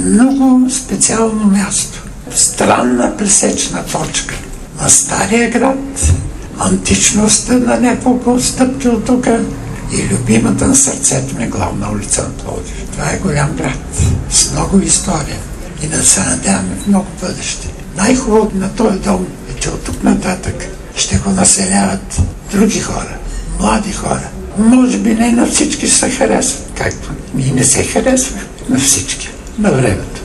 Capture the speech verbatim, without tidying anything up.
много специално място. Странна пресечна точка на Стария град, античността на няколко стъпки от тук и любимата на сърцето ми главна улица на Пловдив. Това е голям град с много история и да се надяваме в много бъдеще. Най-хубавото на този дом е, че от тук нататък ще го населяват други хора, млади хора. Може би не на всички се харесват, както ние не се харесвахме на всички на времето.